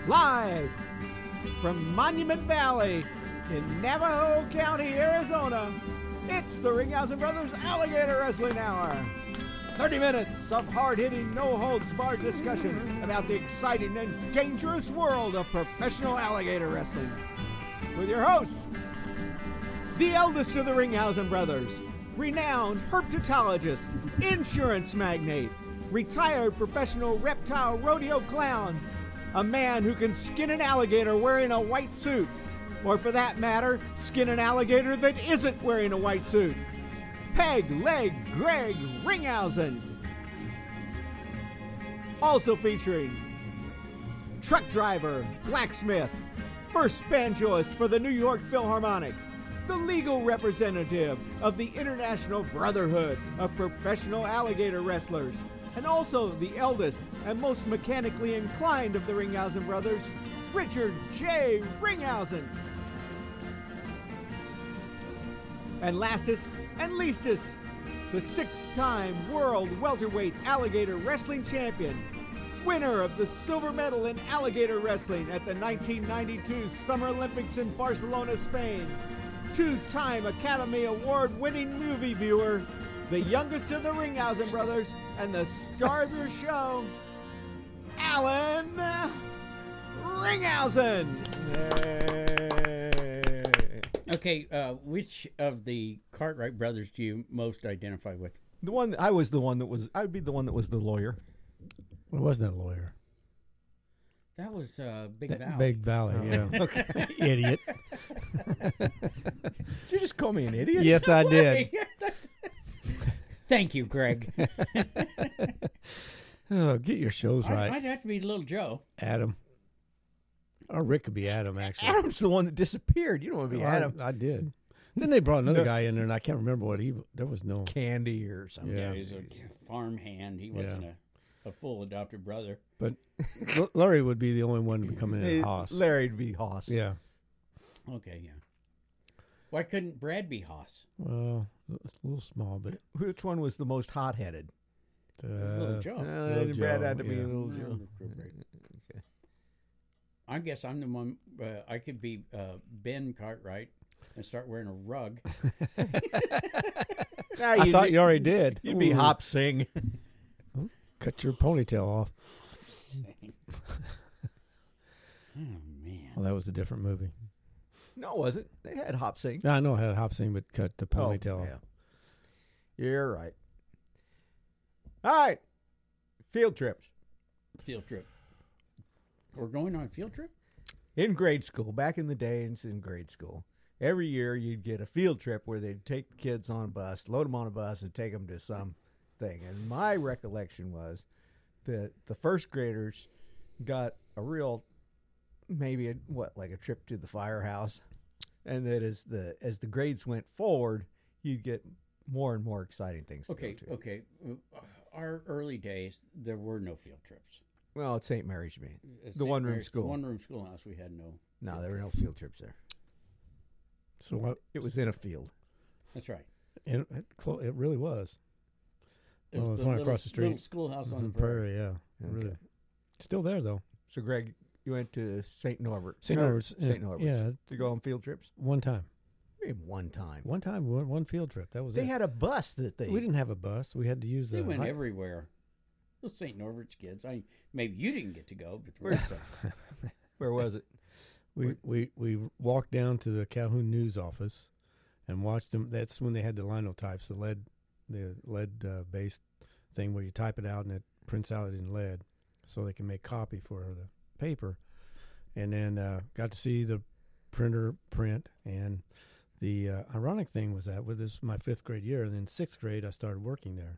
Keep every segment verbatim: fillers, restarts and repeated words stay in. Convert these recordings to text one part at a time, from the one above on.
Live from Monument Valley in Navajo County, Arizona, it's the Ringhausen Brothers Alligator Wrestling Hour. thirty minutes of hard-hitting, no-holds-barred discussion about the exciting and dangerous world of professional alligator wrestling. With your hosts, the eldest of the Ringhausen brothers, renowned herpetologist, insurance magnate, retired professional reptile rodeo clown, a man who can skin an alligator wearing a white suit, or for that matter, skin an alligator that isn't wearing a white suit. Peg Leg Greg Ringhausen. Also featuring truck driver, blacksmith, first banjoist for the New York Philharmonic, the legal representative of the International Brotherhood of Professional Alligator Wrestlers, and also the eldest and most mechanically inclined of the Ringhausen brothers, Richard J. Ringhausen. And lastest and leastest, the six-time world welterweight alligator wrestling champion, winner of the silver medal in alligator wrestling at the nineteen ninety-two Summer Olympics in Barcelona, Spain, two-time Academy Award-winning movie viewer, the youngest of the Ringhausen brothers, and the star of your show, Alan Ringhausen. Okay, uh, which of the Cartwright brothers do you most identify with? The one I was the one that was I would be the one that was the lawyer. Well, it wasn't a lawyer. That was uh, Big That Valley. Big Valley, Oh, yeah. okay. Idiot. Did you just call me an idiot? Yes, I did. Thank you, Greg. Oh, get your shows I, right, I'd have to be Little Joe. Adam. Or Rick could be Adam, actually. Adam's the one that disappeared. You don't want to be Oh, I- Adam. I, did. Then they brought another No. guy in there, and I can't remember what he. There was no. Candy or something. Yeah. He was a farm hand. He wasn't a, a full adopted brother. But L- Larry would be the only one to be coming in at Haas. Larry'd be Haas. Yeah. Okay, yeah. Why couldn't Brad be Haas? Well, it's a little small, but Which one was the most hot-headed? uh, It was Little Joe. Uh, Little Brad Joe, had to be yeah. Little Joe. Okay. I guess I'm the one. Uh, I could be uh, Ben Cartwright and start wearing a rug. Nah, I you'd thought be- you already did. You'd be Ooh. Hop Sing. Cut your ponytail off. Oh man. Well, that was a different movie. No, it wasn't. They had Hop Sing. I know I had Hop Sing, but cut the ponytail Oh, off. yeah. You're right. All right. Field trips. Field trip. We're going on a field trip? In grade school, back in the day, it's in grade school, every year you'd get a field trip where they'd take the kids on a bus, load them on a bus, and take them to some thing. And my recollection was that the first graders got a real, maybe a, what, like a trip to the firehouse, and that as the as the grades went forward, you'd get more and more exciting things to Okay, go to. okay. Our early days, there were no field trips. Well, at Saint Mary's, you mean? At The Saint one-room Mary's- school. The one-room schoolhouse, we had no. No, there were no field trips there. So what? It was in a field. That's right. It, it, clo- it really was. It Well, was the the one little- across the street. little schoolhouse on Mhm, the prairie. yeah. Okay. Really. Still there, though. So, Greg, you went to Saint Norbert. Saint No, Norbert's. Saint Norbert's. Yeah, To go on field trips? one time. Maybe one time. One time, one, one field trip. That was They it. had a bus that they. We didn't have a bus. We had to use the. They went hi- everywhere. Those Saint Norbert's kids. I maybe you didn't get to go, but the rest of Where was it? we, we we walked down to the Calhoun News office and watched them. That's when they had the linotypes, the lead, the lead uh, based thing where you type it out and it prints out in lead, so they can make copy for the paper. And then uh, got to see the printer print. And the uh, ironic thing was that with this was my fifth grade year, and then sixth grade I started working there.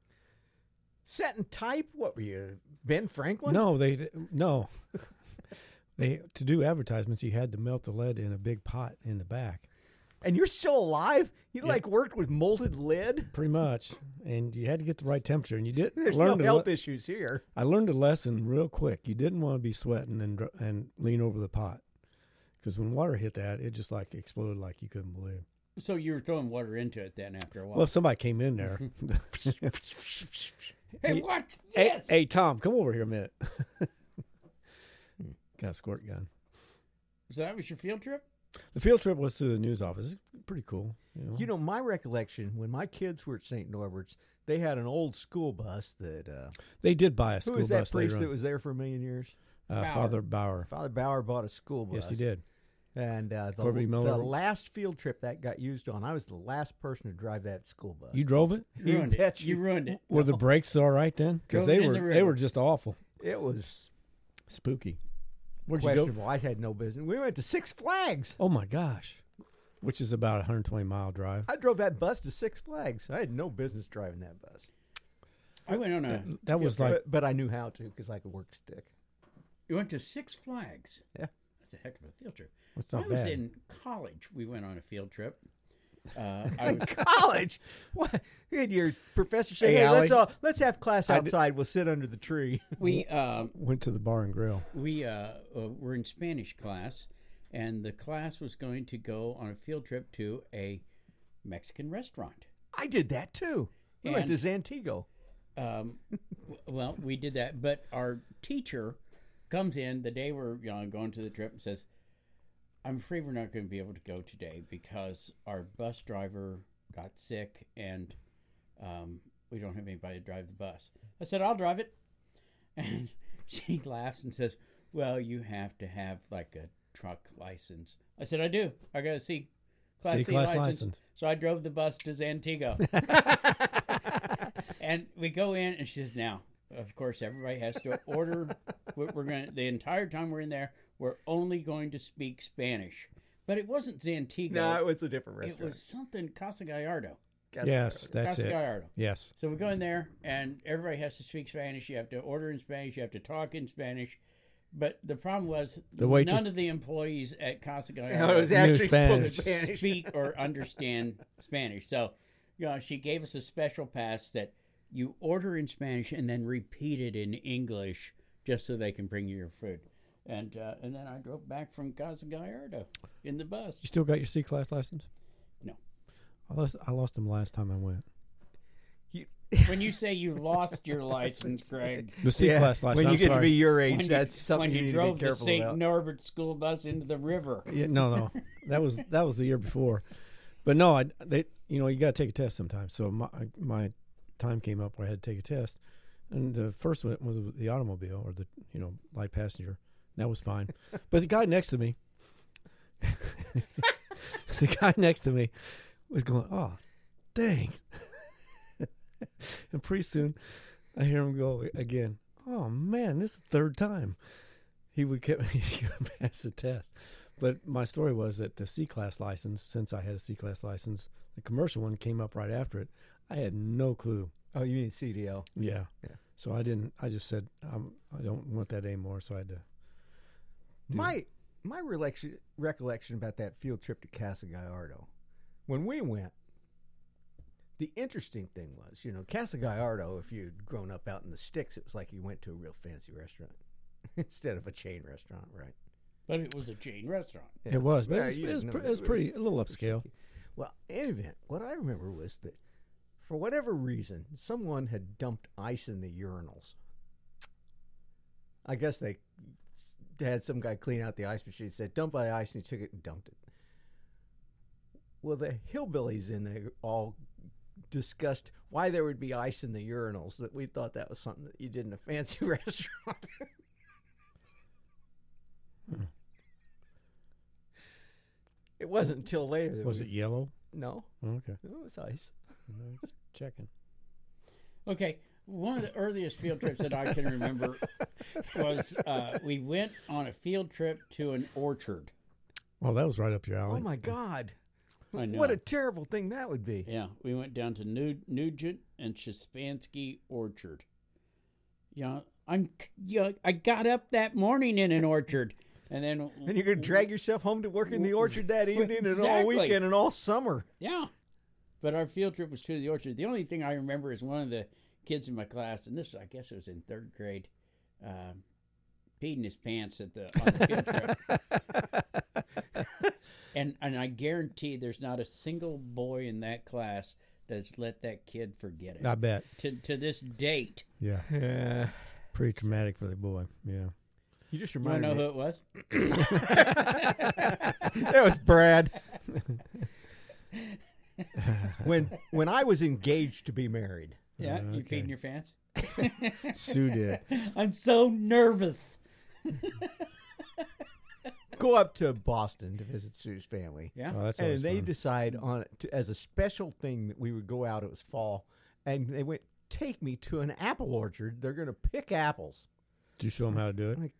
Set and type? What were you, Ben Franklin? No, they no. They to do advertisements, you had to melt the lead in a big pot in the back, And you're still alive? You Yeah. like worked with molted lead? pretty much. And you had to get the right temperature, and you did. There's learn no to health le- issues here. I learned a lesson real quick. You didn't want to be sweating and dr- and lean over the pot, because when water hit that, it just like exploded like you couldn't believe. So you were throwing water into it then after a while. Well, if somebody came in there, hey, watch hey, this. hey, Tom, come over here a minute. Got a squirt gun. So that was your field trip? The field trip was to the news office. It's pretty cool. You know, You know, my recollection, when my kids were at Saint Norbert's, they had an old school bus that, uh, they did buy a who school was that bus priest later that on. was there for a million years? Uh, Bauer. Father Bauer. Father Bauer bought a school bus. Yes, he did. And uh, the, Corby Miller. the last field trip that got used on, I was the last person to drive that school bus. You drove it? You ruined it. bet You you- ruined it. Were the brakes all right then? Because Drove they it in were the they river. were just awful. It was Spooky. Where'd you go? questionable. I had no business. We went to Six Flags. Oh my gosh. Which is about a one hundred twenty mile drive. I drove that bus to Six Flags. I had no business driving that bus. I went on a. That was like but, but I knew how to because I could work stick. You went to Six Flags. Yeah. That's a heck of a field trip. That's When not I was bad. in college, we went on a field trip. Uh, I was, College? What? You had your professor say, Hey, "Hey, Allie. let's all let's have class I did- outside. We'll sit under the tree." we um, Went to the bar and grill. we uh, uh, were in Spanish class, and the class was going to go on a field trip to a Mexican restaurant. I did that too. We went to Zantigo. Um, w- well, we did that, but our teacher comes in the day we're you know, going to the trip and says, "I'm afraid we're not going to be able to go today because our bus driver got sick and um, we don't have anybody to drive the bus." I said, "I'll drive it," and she laughs and says, "Well, you have to have like a truck license." I said, "I do. I got a C class C, C-class license. license. So I drove the bus to Zantigo. And we go in, and she says, "Now, of course, everybody has to order. We're, we're going to, the entire time we're in there, we're only going to speak Spanish." But it wasn't Zantigo. No, it was a different it restaurant. was something Casa Gallardo. Guess Yes, what? that's Casa it. Gallardo. Yes. So we go in there, and everybody has to speak Spanish. You have to order in Spanish. You have to talk in Spanish. But the problem was The waitress- none of the employees at Casa No, it Gallardo was actually Spanish. spoken Spanish. speak or understand Spanish. So, you know, she gave us a special pass that you order in Spanish and then repeat it in English just so they can bring you your food. And uh, and then I drove back from Casa Gallardo in the bus. You still got your C class license? No. I lost I lost them last time I went. You- When you say you lost your license, Greg, The C Yeah, class license. when you I'm get to sorry. be your age, when you, that's something when you, you need drove to be the careful Saint about. Norbert school bus into the river. Yeah, no, no, that was that was the year before, but no, I they you know you got to take a test sometimes. So my my time came up where I had to take a test, and the first one was the automobile or the you know light passenger. That was fine, but the guy next to me, the guy next to me, was going, "Oh, dang!" And pretty soon, I hear him go again. Oh man, this is the third time he would get he would pass the test. But my story was that the C-class license, since I had a C-class license, the commercial one came up right after it. I had no clue. Oh, you mean C D L? Yeah. Yeah. So I didn't, I just said, um, I don't want that anymore. So I had to. do My my recollection recollection about that field trip to Casa Gallardo, when we went, the interesting thing was, you know, Casa Gallardo, if you'd grown up out in the sticks, it was like you went to a real fancy restaurant instead of a chain restaurant, right? But it was a chain restaurant. It was, but Yeah, it was, you it was, didn't pre- know. it was It pretty, was- a little upscale. Well, in any event, what I remember was that for whatever reason, someone had dumped ice in the urinals. I guess they had some guy clean out the ice machine, said, "Dump the ice," and he took it and dumped it. Well, the hillbillies in there all discussed why there would be ice in the urinals, that we thought that was something that you did in a fancy restaurant. Hmm. It wasn't until later that Was we, it yellow? No, Oh, okay. it was ice. No, just checking. Okay, one of the earliest field trips that I can remember was uh, we went on a field trip to an orchard. Well, that was right up your alley. Oh my God! I know. What a terrible thing that would be. Yeah, we went down to Nu- Nugent and Shispansky Orchard. Yeah, I'm. Yeah, I got up that morning in an orchard, and then And you're going to drag yourself home to work in the orchard that evening and all Exactly. weekend and all summer. Yeah, but our field trip was to the orchard. The only thing I remember is one of the kids in my class, and this I guess it was in third grade, uh, peed in his pants at the on the field trip. And and I guarantee there's not a single boy in that class that's let that kid forget it. I bet. To to this date. Yeah. Yeah. Pretty traumatic for the boy. Yeah. You just You want reminded to know me. who it was? That was Brad. when when I was engaged to be married, Yeah, you Okay. peed your pants? Sue did. I'm so nervous. go up to Boston to visit Sue's family. Yeah. Oh, that's And always they fun. decide on to, as a special thing that we would go out. It was fall, and they went take me to an apple orchard. They're going to pick apples. Did you show them how to do it? Like,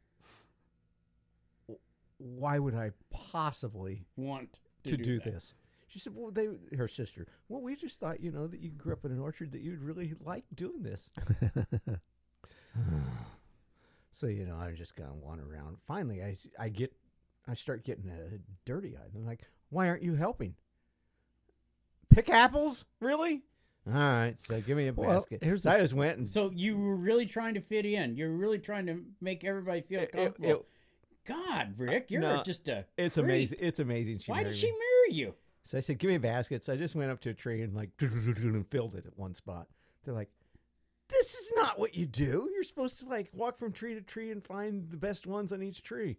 why would I possibly Want to, to do, do that. this? She said, "Well, they her sister. Well, we just thought, you know, that you grew up in an orchard that you'd really like doing this." So, you know, I'm just gonna wander around. Finally, I, s- I get I start getting uh, dirty eyed. I'm like, "Why aren't you helping? Pick apples, really?" All right, so give me a Well, basket. here's So the- I just went and So you were really trying to fit in. You're really trying to make everybody feel It- it- comfortable. it- God, Rick, you're No, just a it's creep. amazing. It's amazing. She Why did married she me. marry you? So I said, "Give me a basket." So I just went up to a tree and like and filled it at one spot. They're like, "This is not what you do. You're supposed to like walk from tree to tree and find the best ones on each tree."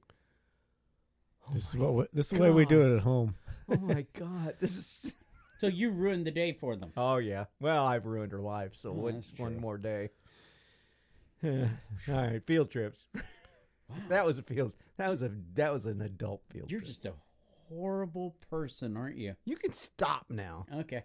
Oh This is my what we, this is the way we do God. it at home. Oh my God, this is. So you ruined the day for them. Oh yeah. Well, I've ruined her life, so Oh, what's that's one true. more day? All right, field trips. Wow. That was a field. That was a that was an adult field. You're trip. just a horrible person, aren't you? You can stop now. Okay.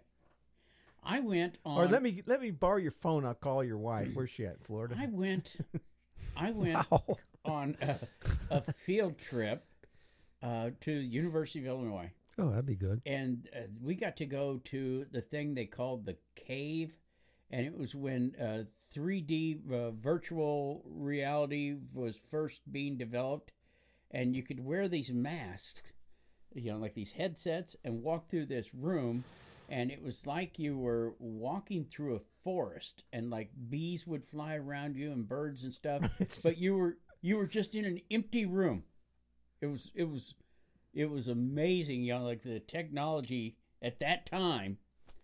I went on. Or let me let me borrow your phone. I'll call your wife. Where's she at? Florida. I went. I went Wow. on a, a field trip uh, to the University of Illinois, Oh, that'd be good. and uh, we got to go to the thing they called the cave, and it was when uh, three D uh, virtual reality was first being developed, and you could wear these masks, you know, like these headsets, and walk through this room, and it was like you were walking through a forest, and like bees would fly around you and birds and stuff, but you were you were just in an empty room. It was it was it was amazing, you know, like the technology at that time.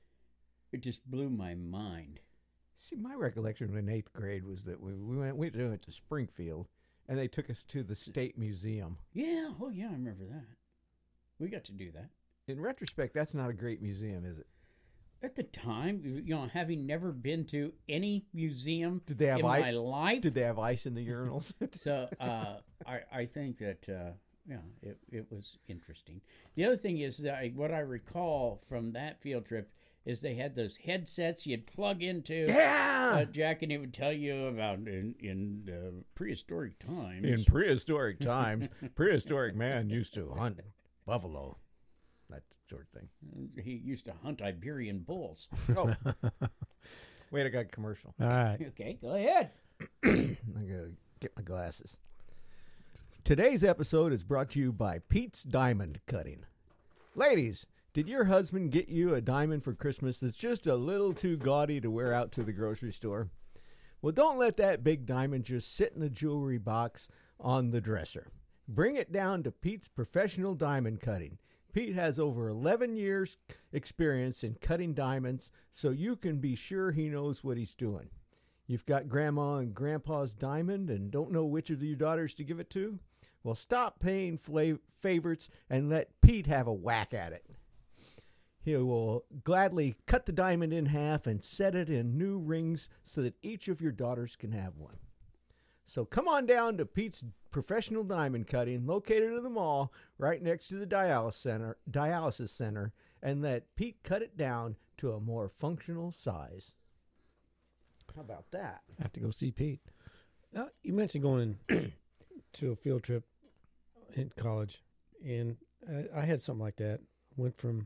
It just blew my mind. See, my recollection in eighth grade was that we, we went we went to Springfield, and they took us to the State Museum. Yeah, oh yeah, I remember that. We got to do that. In retrospect, that's not a great museum, is it? At the time, you know, having never been to any museum Did they have in ice? my life, Did they have ice in the urinals? so uh, I, I think that uh, yeah, it, it was interesting. The other thing is that I, what I recall from that field trip is they had those headsets you'd plug into. yeah. Uh, Jack, and it would tell you about in in uh, prehistoric times. in prehistoric times, prehistoric man used to hunt buffalo, that sort of thing. He used to hunt Iberian bulls. Oh, wait! I got a commercial. All right. Okay, go ahead. I gotta get my glasses. Today's episode is brought to you by Pete's Diamond Cutting. Ladies, did your husband get you a diamond for Christmas that's just a little too gaudy to wear out to the grocery store? Well, don't let that big diamond just sit in the jewelry box on the dresser. Bring it down to Pete's Professional Diamond Cutting. Pete has over eleven years experience in cutting diamonds, so you can be sure he knows what he's doing. You've got Grandma and Grandpa's diamond and don't know which of your daughters to give it to? Well, stop paying fla- favorites and let Pete have a whack at it. He will gladly cut the diamond in half and set it in new rings so that each of your daughters can have one. So come on down to Pete's Professional Diamond Cutting, located in the mall right next to the dialysis center, dialysis center, and let Pete cut it down to a more functional size. How about that? I have to go see Pete. Uh, you mentioned going to a field trip in college, and I, I had something like that. Went from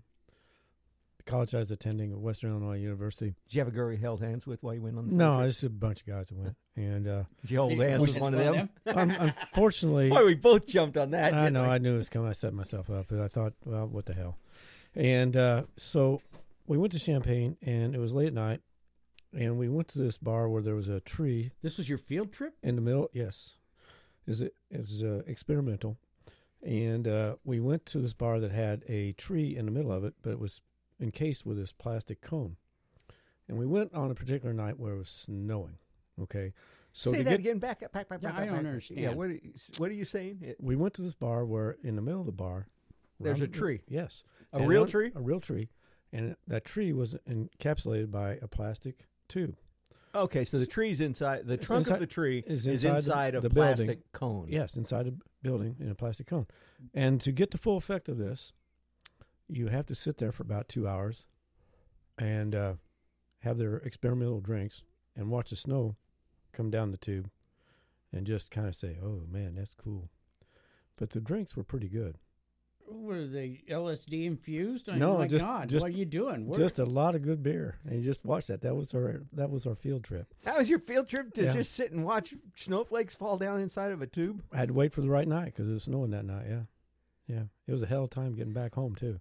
the college I was attending at Western Illinois University. Did you have a girl you held hands with while you went on the No, field trip? it's a bunch of guys that went, and uh, Did you hold Did- hands was with it one of them? un- unfortunately, Boy, we both jumped on that. I didn't know we? I knew it was coming. I set myself up, but I thought, well, what the hell? And uh, so we went to Champaign, and it was late at night, and we went to this bar where there was a tree This was your field trip? in the middle. Yes, is it is uh, experimental, and uh, we went to this bar that had a tree in the middle of it, but it was encased with this plastic cone. And we went on a particular night where it was snowing. Okay, So Say to that get, again. Back up. Back, back, Yeah, back, I back, don't back. understand. Yeah, what are you, what are you saying? It, we went to this bar where in the middle of the bar, There's a around the- tree. Yes, A And real on- tree? A real tree, and that tree was encapsulated by a plastic tube. Okay, so the tree's inside. The It's trunk inside- of the tree is is inside inside, the- a the building. plastic cone. Yes, inside a building in a plastic cone. And to get the full effect of this, you have to sit there for about two hours and uh, have their experimental drinks and watch the snow come down the tube and just kind of say, oh, man, that's cool. But the drinks were pretty good. Were they L S D infused? I No, my just- God, just- what are you doing? We're- Just a lot of good beer. And you just watch that. That was our that was our field trip. That was your field trip to Yeah. just sit and watch snowflakes fall down inside of a tube? I had to wait for the right night because it was snowing that night, yeah. Yeah. It was a hell of a time getting back home, too.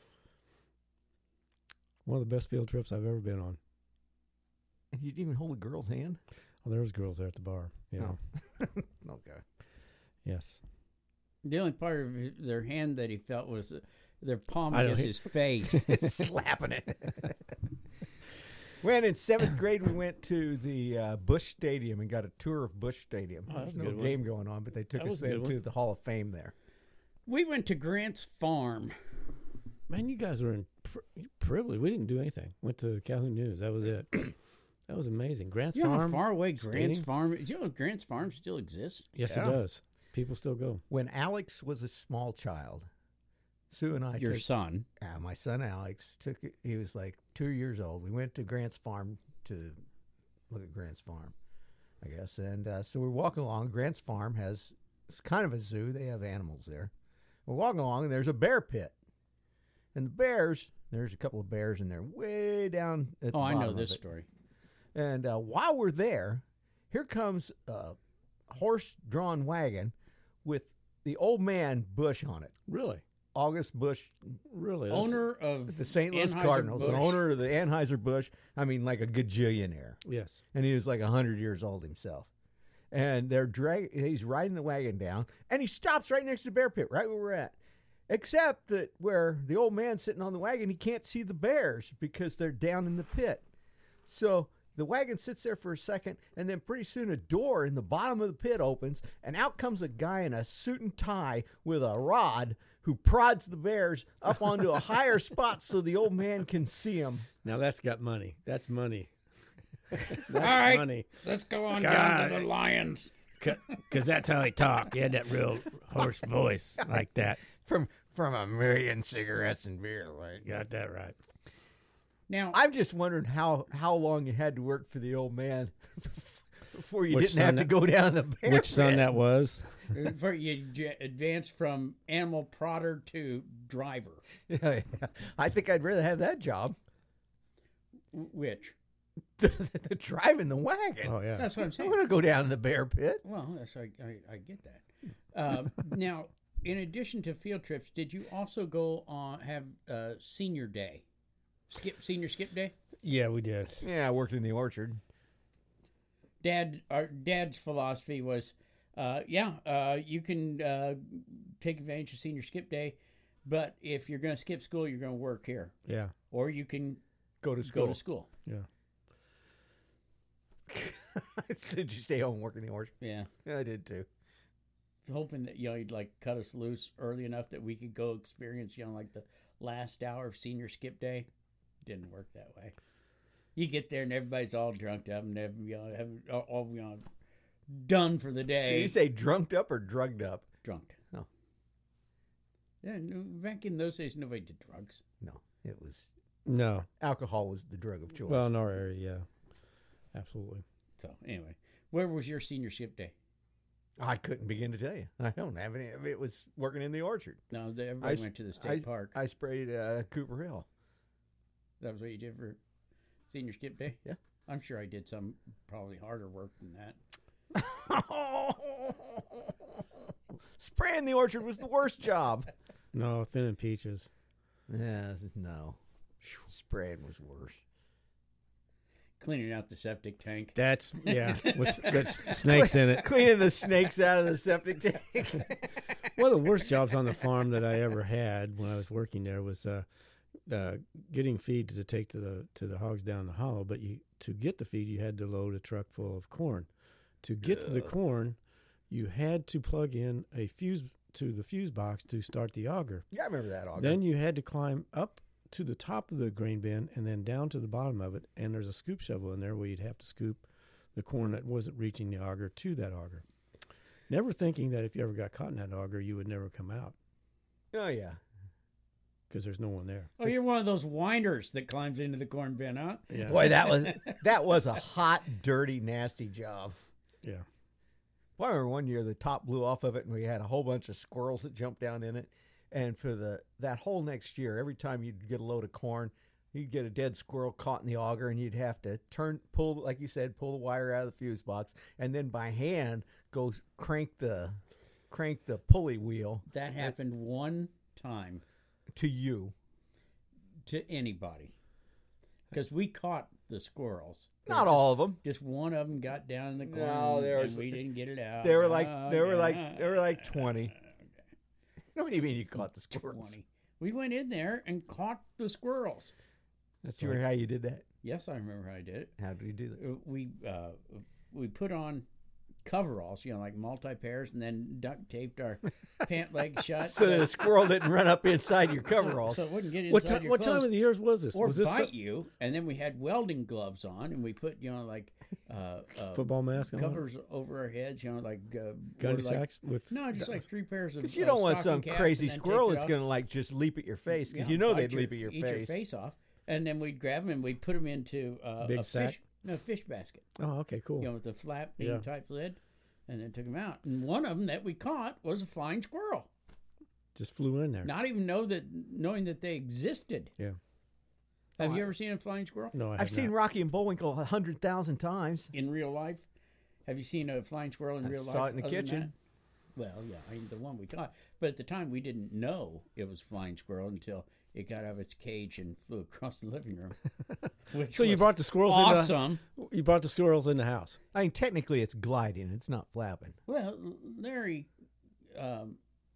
One of the best field trips I've ever been on. And you didn't even hold a girl's hand? Well, there was girls there at the bar. Yeah. Oh. Okay. Yes. the only part of his- their hand that he felt was uh, their palm I don't against think- his face. Slapping it. When in seventh grade, we went to the uh, Bush Stadium and got a tour of Bush Stadium. Oh, that's There's a no good one. game going on, but they took That us was a good into one. the Hall of Fame there. We went to Grant's Farm. Man, you guys were in pri- privilege. We didn't do anything. Went to Calhoun News. That was it. That was amazing. Grant's You know how Farm. far away Grant's Stadium? Farm is? You know Grant's Farm still exists? Yes, Yeah. it does. People still go. When Alex was a small child, Sue and I Your took, son. uh, my son Alex took. He was like two years old. We went to Grant's Farm to look at Grant's Farm, I guess. And uh, so we're walking along. Grant's Farm has it's kind of a zoo. They have animals there. We're walking along, and there's a bear pit. And the bears, there's a couple of bears in there, way down at the Oh, I know bottom this of it. story. And uh, while we're there, here comes a horse-drawn wagon with the old man Bush on it. Really? August Bush, Really? That's- Owner of the Saint Louis Anheuser-Busch. Cardinals, the owner of the Anheuser-Busch. I mean, like a gajillionaire. Yes. And he was like one hundred years old himself. And they're drag- he's riding the wagon down, and he stops right next to the bear pit, right where we're at. Except that where the old man's sitting on the wagon, he can't see the bears because they're down in the pit. So the wagon sits there for a second, and then pretty soon a door in the bottom of the pit opens, and out comes a guy in a suit and tie with a rod who prods the bears up onto a higher spot so the old man can see them. Now that's got money. That's money. That's All right. money. Let's go on God. down to the Lions. Because that's how he talked. He had that real hoarse voice like that. From from a million cigarettes and beer. Like. Got that right. Now, I'm just wondering how, how long you had to work for the old man before you Which didn't have son to that- go down the bear Which son pit. that was? for you j- advanced from animal prodder to driver. Yeah, yeah. I think I'd rather have that job. W- Which? Driving the wagon. Oh, yeah. That's what I'm I saying. want to go down in the bear pit. Well, that's, I, I, I get that. Uh, now, in addition to field trips, did you also go on have uh, senior day, skip senior skip day? Yeah, we did. Yeah, I worked in the orchard. Dad, our dad's philosophy was, uh, yeah, uh, you can uh, take advantage of senior skip day, but if you're going to skip school, you're going to work here, Yeah. or you can Go to school. go to school. Yeah. Did you stay home and work in the orchard? Yeah, Yeah, I did too. hoping that you know you'd like cut us loose early enough that we could go experience you know like the last hour of senior skip day. Didn't work that way. You get there and everybody's all drunked up and every, you know, have, all, all you know, done for the Did day. you say drunked up or drugged up? Drunk. Oh. Yeah, no, back in those days, nobody did drugs. No, it was No. alcohol was the drug of choice. Well, in our area, yeah. Absolutely. So anyway, where was your senior skip day? I couldn't begin to tell you. I don't have any. It was working in the orchard. No, they, everybody I went to the state I, park. I sprayed uh, Cooper Hill. That was what you did for senior skip day? Yeah. I'm sure I did some probably harder work than that. Spraying the orchard was the worst job. No, thinning peaches. Yeah, no. Spraying was worse. Cleaning out the septic tank. That's, yeah, with that's snakes in it. Cleaning the snakes out of the septic tank. One of the worst jobs on the farm that I ever had when I was working there was uh, uh, getting feed to take to the to the hogs down the hollow. But you to get the feed, you had to load a truck full of corn To get to the corn, you had to plug in a fuse to the fuse box to start the auger. Yeah, I remember that auger. Then you had to climb up to the top of the grain bin and then down to the bottom of it, and there's a scoop shovel in there where you'd have to scoop the corn that wasn't reaching the auger to that auger. Never thinking that if you ever got caught in that auger, you would never come out Oh, yeah. because there's no one there. Oh, you're one of those whiners that climbs into the corn bin, huh? Yeah. Boy, that was that was a hot, dirty, nasty job. Yeah. Well, I remember one year the top blew off of it, and we had a whole bunch of squirrels that jumped down in it. And for the that whole next year, every time you'd get a load of corn, you'd get a dead squirrel caught in the auger, and you'd have to turn, pull, like you said, pull the wire out of the fuse box, and then by hand go crank the crank the pulley wheel That happened one time to you. to anybody. Because we caught the squirrels. Not all of them. Just one of them got down in the corn, No, there and was- we didn't get it out. They were like Oh, they were yeah. like they were like twenty. What do you mean you caught the squirrels? twenty. We went in there and caught the squirrels. That's Do you remember how you did that? Yes, I remember how I did it. How did you do that? Uh, We uh, we put on coveralls, you know, like multi pairs, and then duct taped our pant legs shut So that a squirrel didn't run up inside your so, coveralls. so it wouldn't get inside what, ti- your what clothes. time of the year was this? Or was this bite so- you, and then we had welding gloves on, and we put, you know, like uh, uh, football mask on? covers over our heads, you know, like uh, Gunny or like- sacks with No, just like three pairs of. Because you uh, don't want stocking some caps crazy and then tape squirrel it that's off. going to like just leap at your face because Yeah, you know bite they'd leap at your eat face. your face off, and then we'd grab them and we'd put them into uh, Big a sack? fish, no fish basket, Oh, okay, cool. you know, with the flap Yeah. type lid, and then took them out. And one of them that we caught was a flying squirrel. Just flew in there. Not even know that, knowing that they existed. Yeah. Have Oh, you I- ever seen a flying squirrel No, I have I've seen not. Rocky and Bullwinkle a hundred thousand times. in real life? Have you seen a flying squirrel in I real life? saw it in the other than kitchen. that? Well, yeah, I mean, the one we caught. But at the time, we didn't know it was flying squirrel until it got out of its cage and flew across the living room. which So you was brought the squirrels awesome. in the, you brought the squirrels in the house. I mean, technically it's gliding; it's not flapping. Well, Larry, um,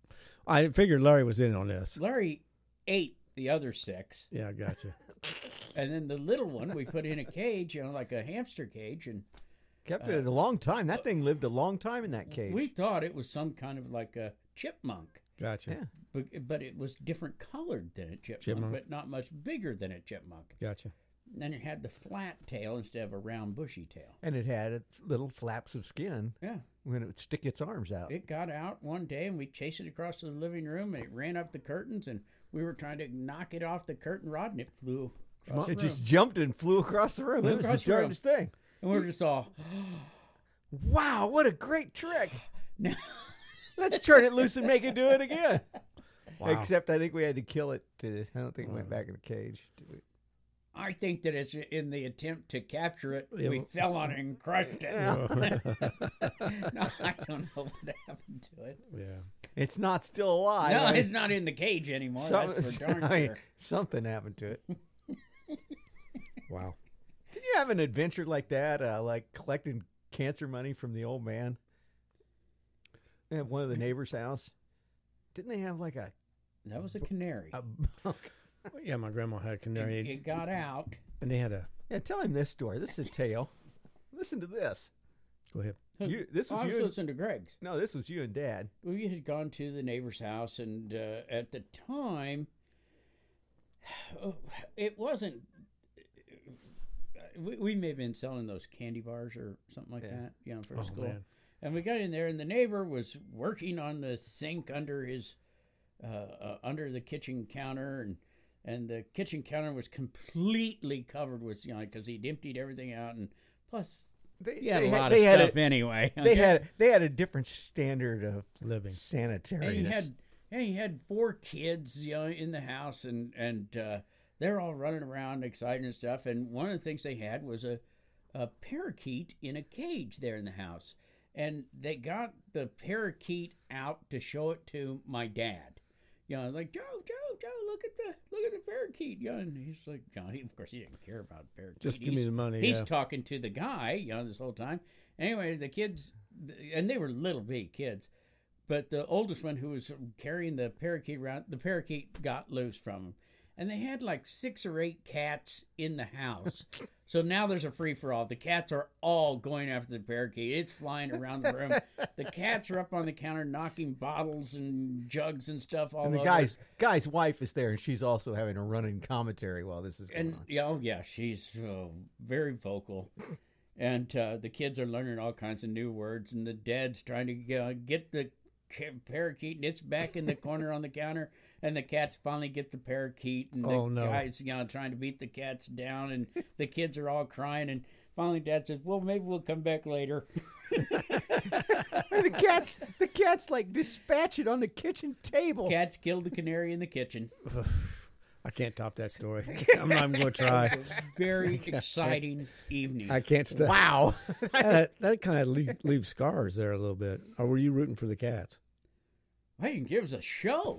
I figured Larry was in on this. Larry ate the other six, Yeah, I got you. and then the little one we put in a cage, you know, like a hamster cage, and Kept it a long time. That thing lived a long time in that cage. we thought it was some kind of like a chipmunk. Gotcha. Yeah. But, but it was different colored than a chipmunk, Chipmunk. but not much bigger than a chipmunk. Gotcha. And then it had the flat tail instead of a round bushy tail. And it had little flaps of skin Yeah. when it would stick its arms out. It got out one day and we chased it across the living room and it ran up the curtains and we were trying to knock it off the curtain rod and it flew across It the just room. jumped and flew across the room. Flew It was the across the room. darndest thing. And we were just all, Wow, what a great trick. no. Let's turn it loose and make it do it again. Wow. Except I think we had to kill it. To, I don't think it went back in the cage. Did we? I think that it's in the attempt to capture it, Yeah, we well- fell on it and crushed it. No, I don't know what happened to it. Yeah. It's not still alive. No, I mean, it's not in the cage anymore. some- That's for darn I mean, sure. something happened to it. Wow. Did you have an adventure like that, uh, like collecting cancer money from the old man at one of the neighbors' house? Didn't they have like a, That was a canary. a Yeah, my grandma had a It, canary, it got out. and they had a. Yeah, tell him this story. This is a tale. Listen to this. Go ahead. You, this was I was you. And, listening to Greg's. no, this was you and Dad. We had gone to the neighbor's house, and uh, at the time, it wasn't. We, we may have been selling those candy bars or something like Yeah. that, you know, for Oh, school. man. And we got in there, and the neighbor was working on the sink under his, uh, uh, under the kitchen counter, and and the kitchen counter was completely covered with, you know, because he'd emptied everything out, and plus They, he had they a had, lot they of had stuff a, anyway. They okay? had they had a different standard of Living. sanitariness. And he had, and he had four kids, you know, in the house, and and uh, they're all running around, excited and stuff. And one of the things they had was a, a parakeet in a cage there in the house, and they got the parakeet out to show it to my dad. You know, like Joe, Joe, Joe, look at the look at the parakeet. You know, and he's like, you know, he, of course, he didn't care about the parakeet. Just give me He's- the money. He's yeah. talking to the guy, you know, this whole time. Anyways, the kids, and they were little big kids, but the oldest one who was carrying the parakeet around, the parakeet got loose from him. and they had like six or eight cats in the house. So now there's a free-for-all. The cats are all going after the parakeet. It's flying around the room. The cats are up on the counter knocking bottles and jugs and stuff all And the over. guy's guy's wife is there, and she's also having a running commentary while this is going And on. yeah, oh yeah, she's uh, very vocal. And uh, the kids are learning all kinds of new words, and the dad's trying to uh, get the ca- parakeet, and it's back in the corner on the counter, and the cats finally get the parakeet, and the Oh, no. guys, you know, trying to beat the cats down, and the kids are all crying, and finally Dad says, "Well, maybe we'll come back later." And the cats, the cats like dispatch it on the kitchen table. Cats killed the canary in the kitchen. I can't top that story. I'm not even going to try. Very exciting evening. I can't stop. Wow. that that kind of leave, leaves scars there a little bit. Or were you rooting for the cats? Why didn't give us a show?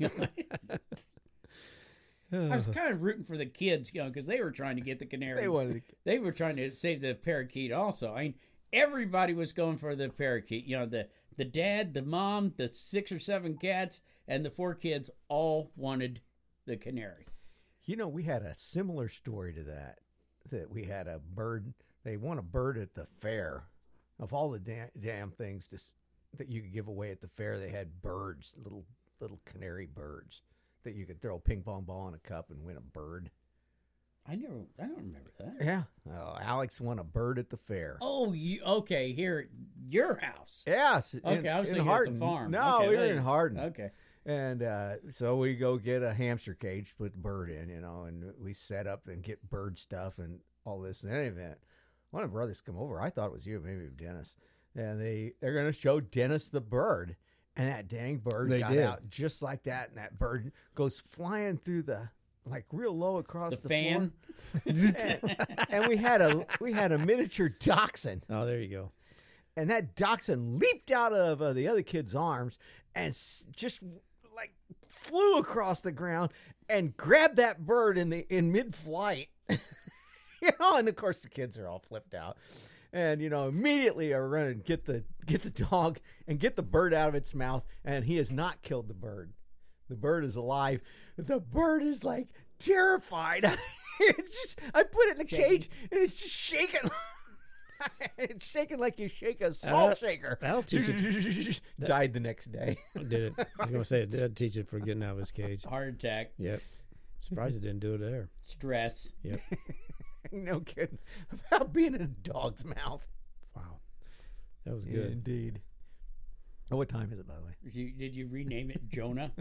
I was kind of rooting for the kids, you know, because they were trying to get the canary. They wanted to, They were trying to save the parakeet also. I mean, everybody was going for the parakeet. You know, the the dad, the mom, the six or seven cats, and the four kids all wanted the canary. you know, we had a similar story to that. That we had a bird. They won a bird at the fair. Of all the da- damn things to, s- that you could give away at the fair, they had birds, little little canary birds that you could throw a ping pong ball in a cup and win a bird. I never, I don't remember that. Yeah, oh, Alex won a bird at the fair. Oh, you, okay, here at your house. Yes. Okay, in, I was in thinking Hardin. at the farm. No, okay, we were there in you- Hardin. Okay. And uh, so we go get a hamster cage to put the bird in, you know, and we set up and get bird stuff and all this. In any event, one of the brothers come over. I thought it was you, maybe Dennis. And they, they're going to show Dennis the bird. And that dang bird They got did. out just like that. And that bird goes flying through the, like real low across The the, fan? floor. and, and we had a we had a miniature dachshund. Oh, there you go. And that dachshund leaped out of uh, the other kid's arms and s- just like flew across the ground and grabbed that bird in the in mid-flight. You know, and of course the kids are all flipped out. And you know, immediately I run and get the get the dog and get the bird out of its mouth. And he has not killed the bird. The bird is alive. The bird is like terrified. It's just I put it in the Shaking. cage and it's just shaking. It's shaking like you shake a salt Uh, shaker. that'll teach it. Died the next day. Did it? I was going to say it did teach it for getting out of his cage. Heart attack, Yep. Surprised it didn't do it there. stress. Yep. No kidding. About being in a dog's mouth. Wow. That was good. Indeed. Oh, what time is it, by the way? Did you, did you rename it Jonah?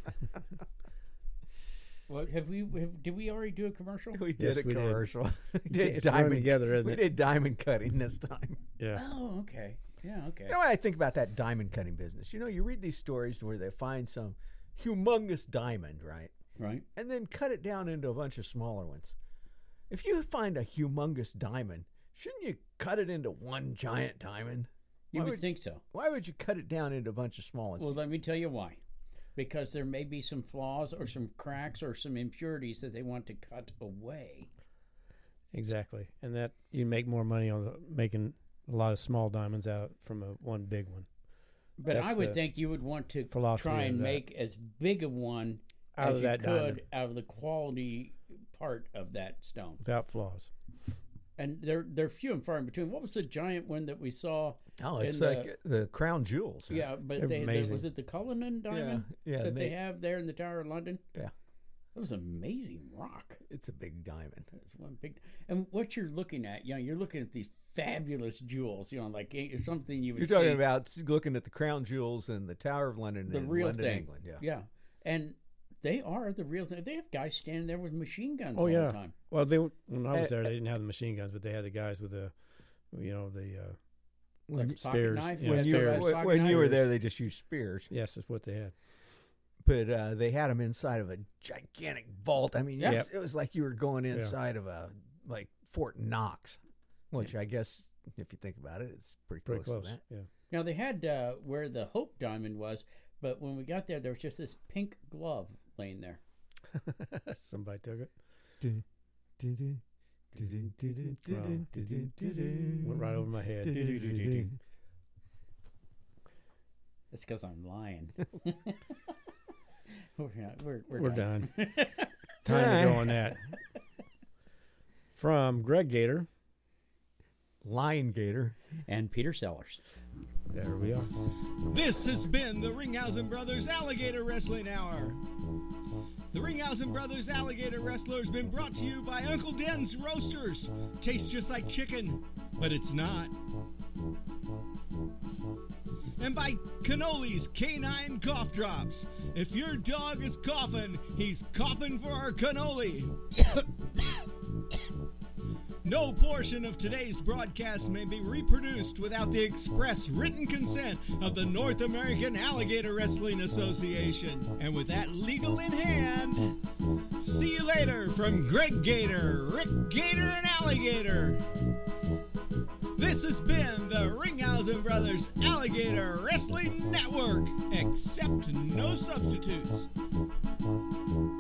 What have we? Have, did we already do a commercial? We did Yes, a we did. commercial. We did It's running diamond together, isn't We it? did diamond cutting this time. Yeah. Oh, okay. Yeah, okay. You know what I think about that diamond cutting business? You know, you read these stories where they find some humongous diamond, right? Right. And then cut it down into a bunch of smaller ones. If you find a humongous diamond, shouldn't you cut it into one giant diamond? You Why would would- think so. Why would you cut it down into a bunch of small ones? Well, let me tell you why. Because there may be some flaws or some cracks or some impurities that they want to cut away. Exactly. And that you make more money on the, making a lot of small diamonds out from a one big one. But That's I would the think you would want to philosophy try of and that. make as big a one Out as of you that could diamond. out of the quality part of that stone. Without flaws. And they're they're few and far in between. What was the giant one that we saw? oh, it's in like the, crown jewels. huh? Yeah, but They're they, they amazing. was it the Cullinan diamond yeah, that they, they- have there in the Tower of London? Yeah. That was amazing rock. It's a big diamond. It's one big. And what you're looking at, you know, you're looking at these fabulous jewels. You know, like eh, something you would You're talking see, about looking at the crown jewels and the Tower of London the in real London, thing. England. Yeah. yeah, and they are the real thing. They have guys standing there with machine guns Oh, all yeah. the time. Well, they were- when I was Uh, there, they didn't have the machine guns, but they had the guys with the, you know, the uh, When, Like a pocket spears. knife? Yeah, when you, spears. when, Pocket when you were knives. there, they just used spears. Yes, that's what they had. But uh, they had them inside of a gigantic vault. I mean, Yeah. it, was, it was like you were going inside of a like Fort Knox, which I guess if you think about it, it's pretty, Pretty close, close. to that. Yeah. Now they had uh, where the Hope diamond was, but when we got there, there was just this pink glove laying there. Somebody took it. Went right over my head. It's because I'm lying. we're, not- we're, we're, We're done. done. time to Alright. go on that. From Greg Gator. Lion Gator. And Peter Sellers. There we are. This has been the Ringhausen Brothers Alligator Wrestling Hour. The Ringhausen Brothers Alligator Wrestler has been brought to you by Uncle Den's Roasters. Tastes just like chicken, but it's not. And by Canoli's Canine Cough Drops. If your dog is coughing, he's coughing for our cannoli. No portion of today's broadcast may be reproduced without the express written consent of the North American Alligator Wrestling Association. And with that legal in hand, see you later from Greg Gator, Rick Gator, and Alligator. This has been the Ringhausen Brothers Alligator Wrestling Network, except no substitutes.